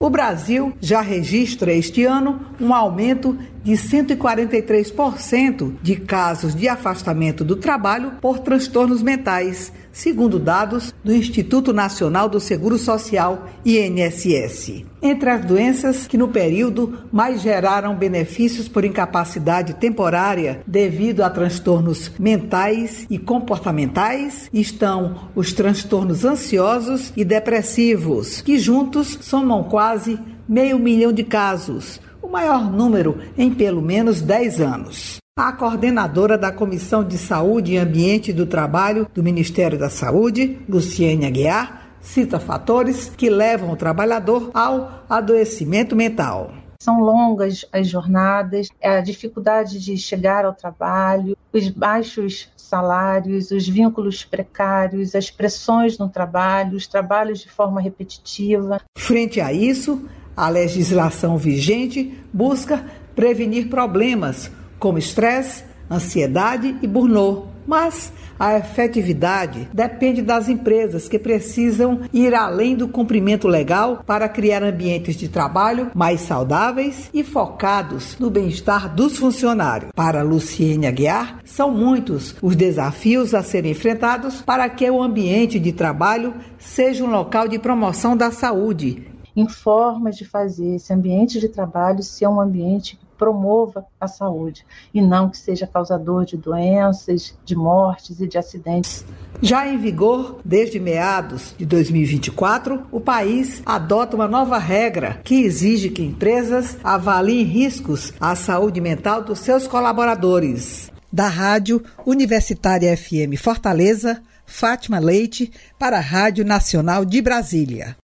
O Brasil já registra este ano um aumento de 143% de casos de afastamento do trabalho por transtornos mentais, segundo dados do Instituto Nacional do Seguro Social, INSS. Entre as doenças que no período mais geraram benefícios por incapacidade temporária devido a transtornos mentais e comportamentais estão os transtornos ansiosos e depressivos, que juntos somam quase 500 mil de casos, o maior número em pelo menos 10 anos. A coordenadora da Comissão de Saúde e Ambiente do Trabalho do Ministério da Saúde, Luciene Aguiar, cita fatores que levam o trabalhador ao adoecimento mental. São longas as jornadas, a dificuldade de chegar ao trabalho, os baixos salários, os vínculos precários, as pressões no trabalho, os trabalhos de forma repetitiva. Frente a isso, a legislação vigente busca prevenir problemas como estresse, ansiedade e burnout. Mas a efetividade depende das empresas, que precisam ir além do cumprimento legal para criar ambientes de trabalho mais saudáveis e focados no bem-estar dos funcionários. Para Luciene Aguiar, são muitos os desafios a serem enfrentados para que o ambiente de trabalho seja um local de promoção da saúde. Em formas de fazer esse ambiente de trabalho ser um ambiente que promova a saúde e não que seja causador de doenças, de mortes e de acidentes. Já em vigor, desde meados de 2024, o país adota uma nova regra que exige que empresas avaliem riscos à saúde mental dos seus colaboradores. Da Rádio Universitária FM Fortaleza, Fátima Leite, para a Rádio Nacional de Brasília.